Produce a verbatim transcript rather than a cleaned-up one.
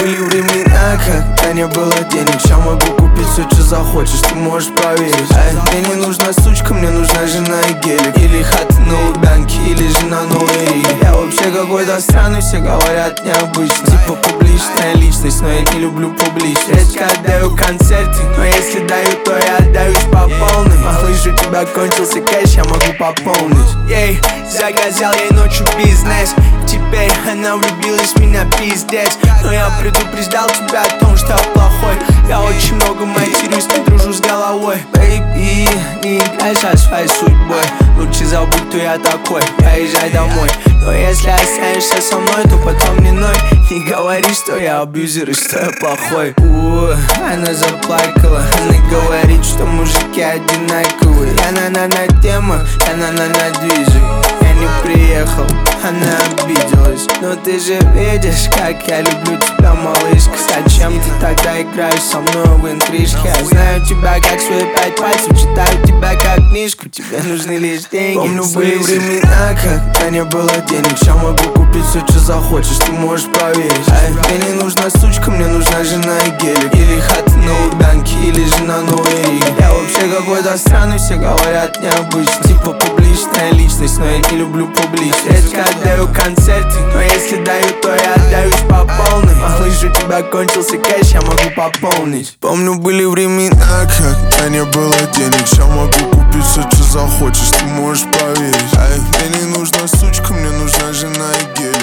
были времена, когда не было денег. Ща могу купить все, что захочешь, ты можешь проверить. Ай, мне не нужна сучка, мне нужна жена и гелик. Или хата на Лубянке, или жена Новой Риги. Я вообще какой-то странный, все говорят необычно. Типа публичная личность, но я не люблю публичность. Редко отдаю концерты, но если даю, то я отдаюсь по полной. Малыш, у тебя кончился кэш, я могу пополнить. Ей, заказал ей ночью бизнес. Теперь она влюбилась в меня, пиздец. Но я предупреждал тебя о том, что я плохой. Я очень много матерюсь, не дружу с головой. Бэйби, не играй со своей судьбой. Лучше забудь, кто я такой, поезжай домой. Но если останешься со мной, то потом не ной. Не говори, что я абьюзер и что я плохой. У, она заплакала. Она говорит, что мужики одинаковые. Я на-на-на тема, я на-на-на движу. Я не приехал, она обиделась. Но ты же видишь, как я люблю тебя, малышка. Зачем ты тогда играешь со мной в интрижки? Я знаю тебя как свои пять пальцев, читаю тебя как книжку. Тебе нужны лишь деньги. Помню, были времена, когда не было денег. Ща могу купить все, что захочешь, ты можешь проверить. Ай, мне не нужна сучка, мне нужна жена и гелик. Или хата на Лубянке, или жена Новой Риги. Я вообще какой-то странный, все говорят необычно. Типа публичная личность, но я не люблю публичность. Редко отдаю концерты, но если даю, то я отдаюсь по полной. Малыш, у тебя кончился кэш, я могу пополнить. Помню, были времена, когда не было денег. Ща могу купить все, что захочешь, ты можешь проверить. Ай, мне не нужна сучка, мне нужна жена и гелик.